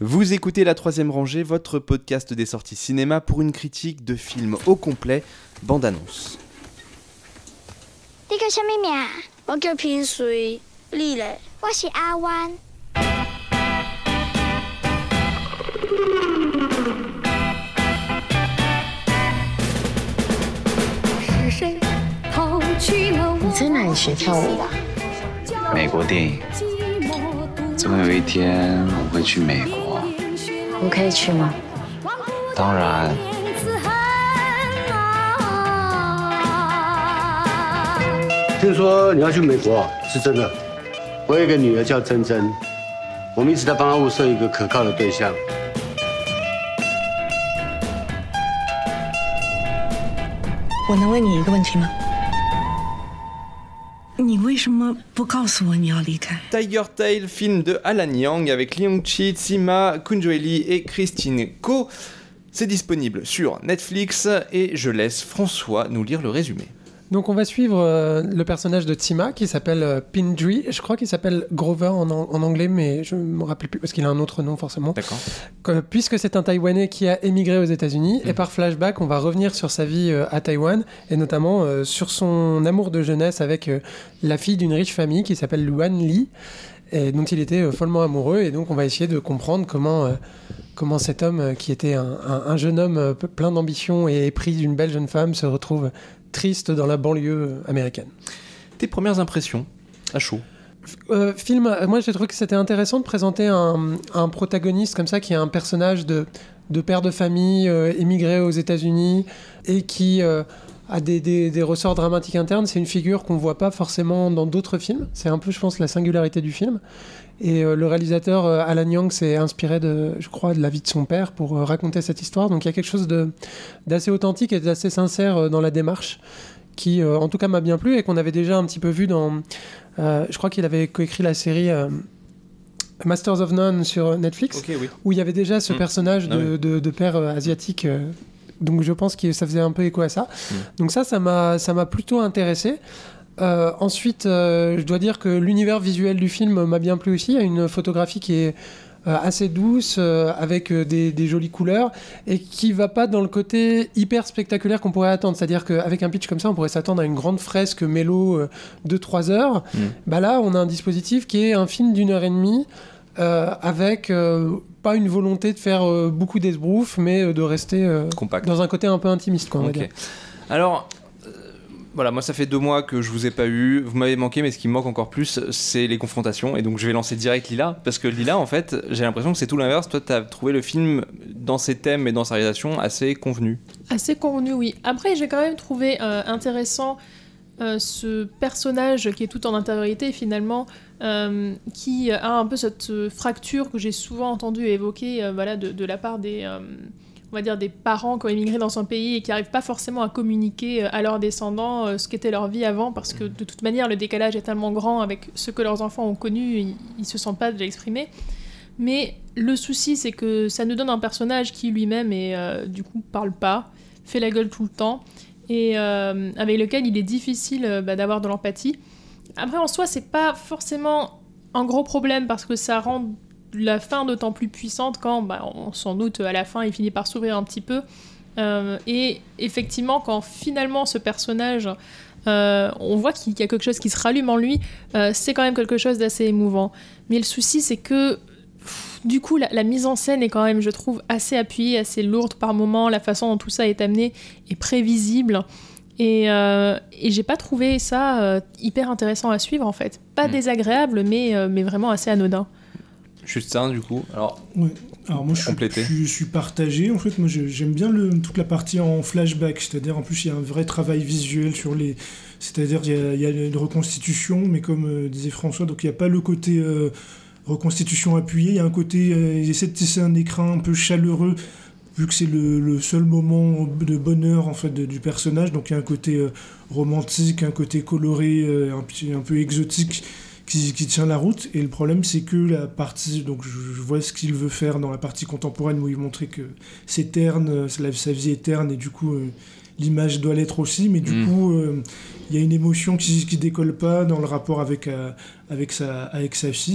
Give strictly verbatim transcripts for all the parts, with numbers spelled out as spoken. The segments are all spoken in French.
Vous écoutez La Troisième Rangée, votre podcast des sorties cinéma pour une critique de film au complet, bande-annonce. 你叫什么名？ 我叫平水，你嘞？ 我是阿弯。 是谁抛去了我？ 你在哪里学跳舞的？ 美国电影。总有一天我会去美国。 我可以去吗？ 当然。 听说你要去美国，是真的。我有一个女儿叫珍珍，我们一直在帮她物色一个可靠的对象。 我能问你一个问题吗？你为什么不告诉我你要离开 Tiger Tail, film de Alan Yang avec Leong Chi, Sima, Kunjo Lee et Christine Ko. C'est disponible sur Netflix et je laisse François nous lire le résumé. Donc on va suivre euh, le personnage de Tsima qui s'appelle euh, Pindri. Je crois qu'il s'appelle Grover en, en anglais, mais je ne me rappelle plus parce qu'il a un autre nom forcément. D'accord. Que, puisque c'est un Taïwanais qui a émigré aux États-Unis, mmh. et par flashback, on va revenir sur sa vie euh, à Taïwan et notamment euh, sur son amour de jeunesse avec euh, la fille d'une riche famille qui s'appelle Luan Li, et dont il était euh, follement amoureux. Et donc on va essayer de comprendre comment... Euh, comment cet homme, euh, qui était un, un, un jeune homme euh, plein d'ambition et épris d'une belle jeune femme, se retrouve triste dans la banlieue américaine. Tes premières impressions, à chaud? euh, Film, moi j'ai trouvé que c'était intéressant de présenter un, un protagoniste comme ça, qui est un personnage de, de père de famille, euh, émigré aux États-Unis, et qui euh, a des, des, des ressorts dramatiques internes. C'est une figure qu'on ne voit pas forcément dans d'autres films. C'est un peu, je pense, la singularité du film. Et euh, le réalisateur euh, Alan Yang s'est inspiré, de, je crois, de la vie de son père pour euh, raconter cette histoire. Donc il y a quelque chose de, d'assez authentique et d'assez sincère euh, dans la démarche qui, euh, en tout cas, m'a bien plu et qu'on avait déjà un petit peu vu dans... Euh, je crois qu'il avait coécrit la série euh, Masters of None sur Netflix, okay, oui. où il y avait déjà ce mmh. personnage de, ah, oui. de, de père euh, asiatique. Euh, donc je pense que ça faisait un peu écho à ça. Mmh. Donc ça, ça m'a, ça m'a plutôt intéressé. Euh, ensuite, euh, je dois dire que l'univers visuel du film m'a bien plu aussi. Il y a une photographie qui est euh, assez douce, euh, avec euh, des, des jolies couleurs, et qui va pas dans le côté hyper spectaculaire qu'on pourrait attendre. C'est-à-dire qu'avec un pitch comme ça, on pourrait s'attendre à une grande fresque mélo euh, de trois heures. Mmh. Bah là, on a un dispositif qui est un film d'une heure et demie, euh, avec euh, pas une volonté de faire euh, beaucoup d'esbrouf, mais euh, de rester euh, compact, dans un côté un peu intimiste, quoi, on okay. va dire. Alors... Voilà, moi ça fait deux mois que je vous ai pas eu, vous m'avez manqué, mais ce qui me manque encore plus, c'est les confrontations, et donc je vais lancer direct Lila, parce que Lila, en fait, j'ai l'impression que c'est tout l'inverse. Toi, t'as trouvé le film, dans ses thèmes et dans sa réalisation, assez convenu. Assez convenu, oui. Après, j'ai quand même trouvé euh, intéressant euh, ce personnage qui est tout en intériorité, finalement, euh, qui a un peu cette fracture que j'ai souvent entendue et évoquée euh, voilà, de, de la part des... Euh, on va dire des parents qui ont émigré dans un pays et qui n'arrivent pas forcément à communiquer à leurs descendants euh, ce qu'était leur vie avant, parce que de toute manière le décalage est tellement grand avec ce que leurs enfants ont connu, ils ne se sentent pas de l'exprimer. Mais le souci, c'est que ça nous donne un personnage qui lui-même est, euh, du coup parle pas, fait la gueule tout le temps, et euh, avec lequel il est difficile euh, bah, d'avoir de l'empathie. Après, en soi, c'est pas forcément un gros problème, parce que ça rend la fin d'autant plus puissante quand, bah, on, sans doute, à la fin, il finit par s'ouvrir un petit peu. Euh, et effectivement, quand finalement ce personnage, euh, on voit qu'il y a quelque chose qui se rallume en lui, euh, c'est quand même quelque chose d'assez émouvant. Mais le souci, c'est que, pff, du coup, la, la mise en scène est quand même, je trouve, assez appuyée, assez lourde par moments. La façon dont tout ça est amené est prévisible. Et, euh, et j'ai pas trouvé ça euh, hyper intéressant à suivre, en fait. Pas mmh. désagréable, mais, euh, mais vraiment assez anodin. Justin, du coup, alors, ouais. alors moi je suis, je, suis, je suis partagé. En fait, moi je, j'aime bien le, toute la partie en flashback, c'est-à-dire en plus il y a un vrai travail visuel sur les, c'est-à-dire il y a, il y a une reconstitution, mais comme euh, disait François, donc il n'y a pas le côté euh, reconstitution appuyée, il y a un côté, euh, ils essaient de tisser un écrin un peu chaleureux, vu que c'est le, le seul moment de bonheur en fait de, du personnage, donc il y a un côté euh, romantique, un côté coloré, euh, un, petit, un peu exotique. Qui, qui tient la route, et le problème c'est que la partie, donc je, je vois ce qu'il veut faire dans la partie contemporaine où il montrait que c'est terne, sa, sa vie est terne, et du coup euh, l'image doit l'être aussi, mais du mmh. coup il euh, y a une émotion qui, qui décolle pas dans le rapport avec, euh, avec, sa, avec sa fille,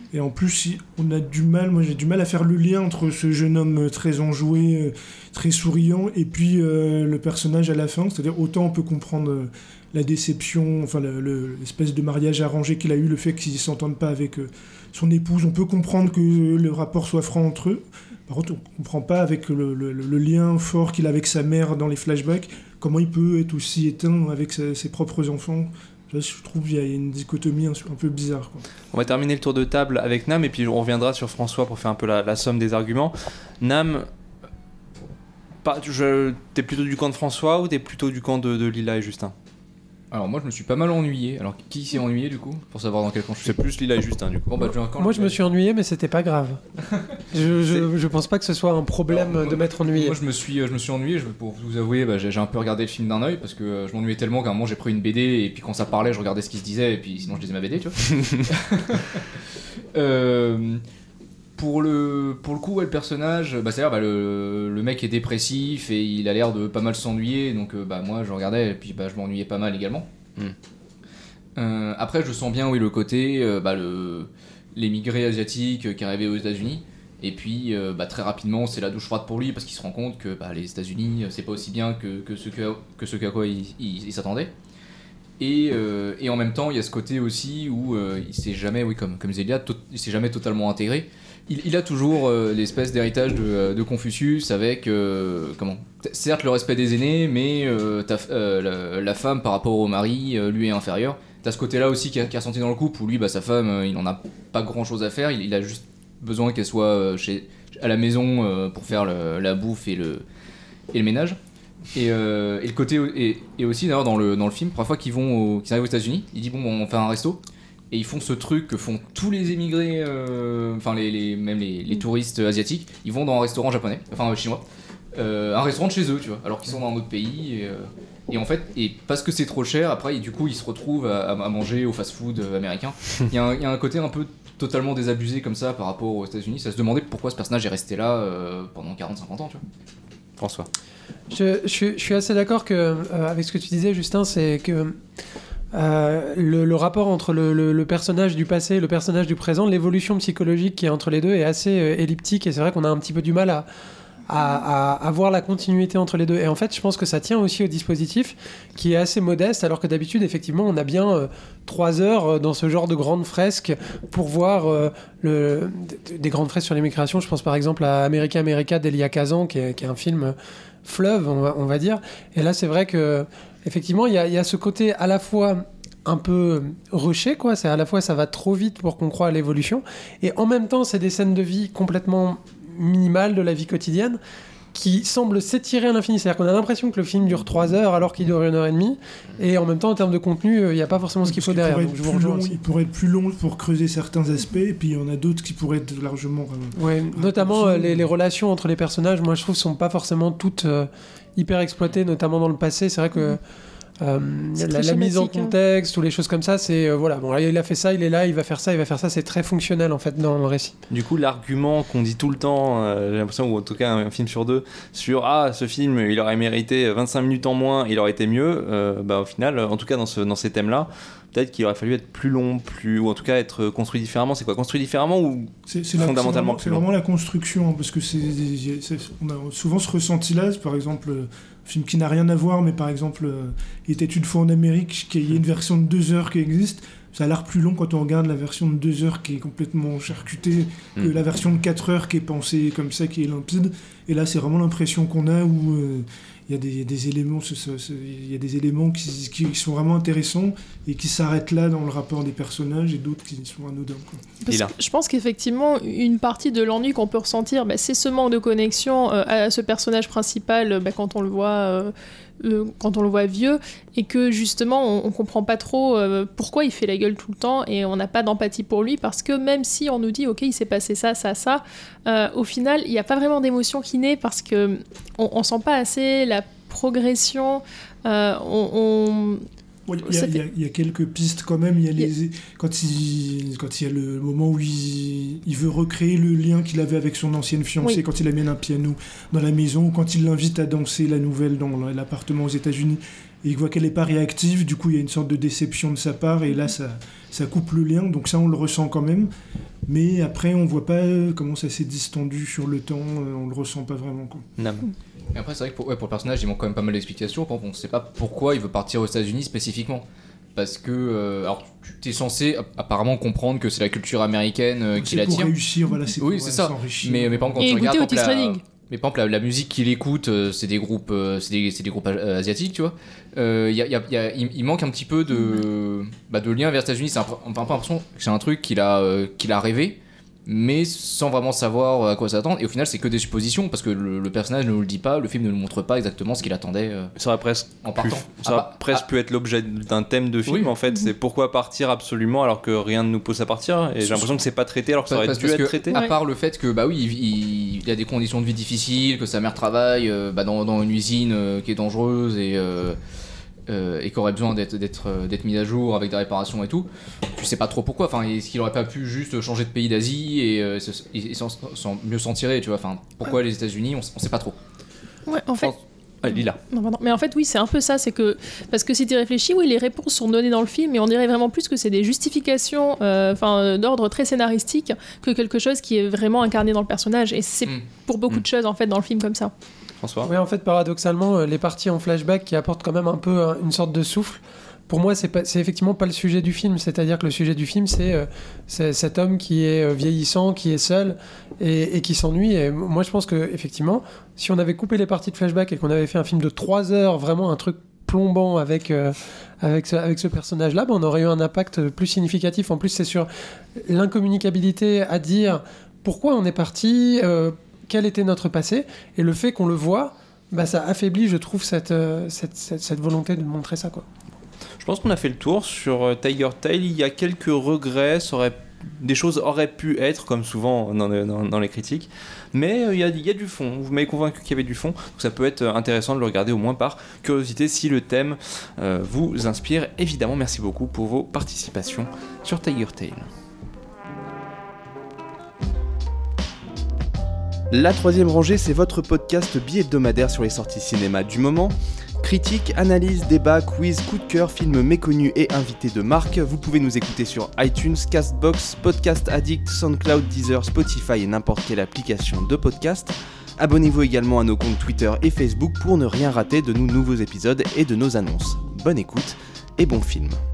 Et en plus, on a du mal, moi j'ai du mal à faire le lien entre ce jeune homme très enjoué, très souriant, et puis euh, le personnage à la fin. C'est-à-dire, autant on peut comprendre euh, la déception, enfin le, le, l'espèce de mariage arrangé qu'il a eu, le fait qu'ils ne s'entendent pas avec euh, son épouse. On peut comprendre que le rapport soit franc entre eux. Par contre, on ne comprend pas avec le, le, le lien fort qu'il a avec sa mère dans les flashbacks, comment il peut être aussi éteint avec sa, ses propres enfants. Je trouve qu'il y a une dichotomie un, un peu bizarre, quoi. On va terminer le tour de table avec Nam et puis on reviendra sur François pour faire un peu la, la somme des arguments. Nam, pas, je, t'es plutôt du camp de François ou t'es plutôt du camp de, de Lila et Justin ? Alors moi je me suis pas mal ennuyé. Alors qui s'est ennuyé du coup ? Pour savoir dans quel camp je suis. C'est plus Lila et Justin du coup. Bon, bah, je moi je me suis ennuyé mais c'était pas grave. je, je, je pense pas que ce soit un problème Alors, moi, de m'être ennuyé. Moi je me suis, je me suis ennuyé, je, pour vous avouer, bah, j'ai, j'ai un peu regardé le film d'un œil parce que euh, je m'ennuyais tellement qu'à un moment j'ai pris une B D et puis quand ça parlait je regardais ce qui se disait et puis sinon je lisais ma B D, tu vois. euh, pour, le, pour le coup, ouais, le personnage, bah, c'est-à-dire bah, le, le mec est dépressif et il a l'air de pas mal s'ennuyer donc euh, bah, moi je regardais et puis bah, je m'ennuyais pas mal également. Mm. Euh, après, je sens bien, oui, le côté, euh, bah, le, l'émigré asiatique euh, qui est arrivé aux États-Unis, et puis euh, bah, très rapidement, c'est la douche froide pour lui parce qu'il se rend compte que bah, les États-Unis, c'est pas aussi bien que, que ce que, que ce qu'à quoi il, il, il s'attendait. Et, euh, et en même temps, il y a ce côté aussi où euh, il s'est jamais, oui, comme, comme Zélia, to- il s'est jamais totalement intégré. Il, il a toujours euh, l'espèce d'héritage de, de Confucius avec, euh, comment, certes le respect des aînés, mais euh, ta, euh, la, la femme par rapport au mari, euh, lui est inférieure. T'as ce côté-là aussi qui a, qui a ressenti dans le couple où lui, bah, sa femme, euh, il n'en a pas grand-chose à faire, il, il a juste besoin qu'elle soit euh, chez, à la maison euh, pour faire le, la bouffe et le, et le ménage. Et, euh, et le côté et, et aussi d'ailleurs dans le, dans le film, parfois qu'ils vont au, qu'ils arrivent aux États-Unis, il dit bon, bon on fait un resto. Et ils font ce truc que font tous les émigrés, euh, enfin les, les, même les, les touristes asiatiques, ils vont dans un restaurant japonais, enfin euh, chinois, euh, un restaurant de chez eux, tu vois, alors qu'ils sont dans un autre pays. Et, euh, et en fait, et parce que c'est trop cher, après, du coup, ils se retrouvent à, à manger au fast-food américain. Il y, a un, il y a un côté un peu totalement désabusé comme ça par rapport aux États-Unis. Ça se demandait pourquoi ce personnage est resté là euh, pendant quarante à cinquante ans, tu vois. François. Je, je, je suis assez d'accord que, euh, avec ce que tu disais, Justin, c'est que euh, le, le rapport entre le, le, le personnage du passé et le personnage du présent, l'évolution psychologique qui est entre les deux est assez euh, elliptique et c'est vrai qu'on a un petit peu du mal à À, à, à voir la continuité entre les deux. Et en fait, je pense que ça tient aussi au dispositif qui est assez modeste, alors que d'habitude, effectivement, on a bien euh, trois heures euh, dans ce genre de grandes fresques pour voir euh, le, des grandes fresques sur l'immigration. Je pense par exemple à America America d'Elia Kazan, qui est, qui est un film fleuve, on va, on va dire. Et là, c'est vrai que effectivement, il y a, y a ce côté à la fois un peu rushé, quoi. C'est à la fois ça va trop vite pour qu'on croie à l'évolution, et en même temps, c'est des scènes de vie complètement minimale de la vie quotidienne qui semble s'étirer à l'infini. C'est-à-dire qu'on a l'impression que le film dure trois heures alors qu'il dure une heure et demie, et en même temps en termes de contenu il n'y a pas forcément ce qu'il faut derrière. Donc, je vous long, il pourrait être plus long pour creuser certains aspects, et puis il y en a d'autres qui pourraient être largement euh, ouais, notamment euh, les, les relations entre les personnages, moi je trouve, sont pas forcément toutes euh, hyper exploitées, notamment dans le passé. C'est vrai que Euh, la, la mise en contexte, hein. Ou les choses comme ça, c'est euh, voilà, bon, il a fait ça, il est là, il va faire ça, il va faire ça, c'est très fonctionnel en fait dans le récit. Du coup, l'argument qu'on dit tout le temps, euh, j'ai l'impression, ou en tout cas un, un film sur deux, sur ah, ce film il aurait mérité vingt-cinq minutes en moins, il aurait été mieux, euh, bah au final, en tout cas dans, ce, dans ces thèmes-là, peut-être qu'il aurait fallu être plus long, plus, ou en tout cas être construit différemment. C'est quoi, construit différemment ou c'est, c'est fondamentalement la, c'est plus vraiment, long? C'est vraiment la construction, parce que c'est, c'est, on a souvent ce ressenti-là, par exemple. Un film qui n'a rien à voir, mais par exemple, euh, il était une fois en Amérique, qu'il y a une version de deux heures qui existe. Ça a l'air plus long quand on regarde la version de deux heures qui est complètement charcutée que mmh. la version de quatre heures qui est pensée comme ça, qui est limpide. Et là, c'est vraiment l'impression qu'on a où il euh, y a des, des éléments, il y a des éléments qui, qui sont vraiment intéressants et qui s'arrêtent là dans le rapport des personnages, et d'autres qui sont anodins, quoi. Parce que je pense qu'effectivement, une partie de l'ennui qu'on peut ressentir, bah, c'est ce manque de connexion euh, à ce personnage principal bah, quand on le voit... Euh, Euh, quand on le voit vieux, et que justement on, on comprend pas trop euh, pourquoi il fait la gueule tout le temps, et on n'a pas d'empathie pour lui, parce que même si on nous dit ok il s'est passé ça, ça, ça, euh, au final il n'y a pas vraiment d'émotion qui naît, parce que on, on sent pas assez la progression, euh, on, on Il y, y, y a quelques pistes quand même. Il y a les, quand, il, quand il y a le moment où il, il veut recréer le lien qu'il avait avec son ancienne fiancée, oui. quand il amène un piano dans la maison, ou quand il l'invite à danser la nouvelle dans l'appartement aux États-Unis, et il voit qu'elle n'est pas réactive, du coup il y a une sorte de déception de sa part, et là ça, ça coupe le lien, donc ça on le ressent quand même. Mais après on voit pas comment ça s'est distendu sur le temps, on le ressent pas vraiment, quoi. Non. Et après, c'est vrai que pour, ouais, pour le personnage, il manque quand même pas mal d'explications. On ne sait pas pourquoi il veut partir aux États-Unis spécifiquement. Parce que, euh, alors, tu es censé apparemment comprendre que c'est la culture américaine euh, qui l'attire. C'est pour réussir, voilà, c'est oui, pour c'est ça. s'enrichir. Mais, mais par exemple, quand et tu regardes. Otis la, Redding. Mais par exemple, la, la musique qu'il écoute, euh, c'est des groupes, euh, c'est des, c'est des groupes euh, asiatiques, tu vois. Euh, y a, y a, y a, il, il manque un petit peu de, bah, de lien vers les États-Unis. C'est un, on a un peu l'impression que c'est un truc qu'il a, euh, qu'il a rêvé, mais sans vraiment savoir à quoi s'attendre, et au final c'est que des suppositions parce que le, le personnage ne nous le dit pas, le film ne nous montre pas exactement ce qu'il attendait euh, ça aurait presque en partant. Pu, ça aurait ah bah, presque ah, pu être l'objet d'un thème de film, oui. En fait, c'est pourquoi partir absolument alors que rien ne nous pousse à partir, et j'ai l'impression que c'est pas traité alors que ça aurait parce, dû parce être que, traité. À part le fait que bah oui, il, il a des conditions de vie difficiles, que sa mère travaille euh, bah, dans, dans une usine euh, qui est dangereuse et euh, Euh, et qui aurait besoin d'être, d'être, d'être mis à jour avec des réparations et tout, tu sais pas trop pourquoi. Enfin, est-ce qu'il aurait pas pu juste changer de pays d'Asie et, euh, et, et sans, sans mieux s'en tirer, tu vois. Enfin, pourquoi les États-Unis, on, on sait pas trop. Ouais, en fait. Ah, Lila. Non, pardon. Mais en fait, oui, c'est un peu ça. C'est que parce que si tu réfléchis, oui, les réponses sont données dans le film, mais on dirait vraiment plus que c'est des justifications, enfin, euh, d'ordre très scénaristique, que quelque chose qui est vraiment incarné dans le personnage. Et c'est mm. pour beaucoup mm. de choses en fait dans le film comme ça. François. Oui, en fait, paradoxalement, les parties en flashback qui apportent quand même un peu une sorte de souffle. Pour moi, c'est, pas, c'est effectivement pas le sujet du film. C'est-à-dire que le sujet du film, c'est, euh, c'est cet homme qui est vieillissant, qui est seul et, et qui s'ennuie. Et moi, je pense que effectivement, si on avait coupé les parties de flashback et qu'on avait fait un film de trois heures, vraiment un truc plombant avec euh, avec ce, avec ce personnage-là, ben, on aurait eu un impact plus significatif. En plus, c'est sur l'incommunicabilité à dire pourquoi on est parti. Euh, quel était notre passé, et le fait qu'on le voit, bah, ça affaiblit, je trouve, cette, euh, cette, cette, cette volonté de montrer ça, quoi. Je pense qu'on a fait le tour sur euh, Tiger Tail. Il y a quelques regrets, ça aurait, des choses auraient pu être, comme souvent dans, dans, dans les critiques, mais euh, il, y a, il y a du fond. Vous m'avez convaincu qu'il y avait du fond, donc ça peut être intéressant de le regarder au moins par curiosité si le thème euh, vous inspire. Évidemment, merci beaucoup pour vos participations sur Tiger Tail. La troisième rangée, c'est votre podcast bi-hebdomadaire sur les sorties cinéma du moment. Critiques, analyses, débats, quiz, coup de cœur, films méconnus et invités de marque. Vous pouvez nous écouter sur iTunes, Castbox, Podcast Addict, SoundCloud, Deezer, Spotify et n'importe quelle application de podcast. Abonnez-vous également à nos comptes Twitter et Facebook pour ne rien rater de nos nouveaux épisodes et de nos annonces. Bonne écoute et bon film.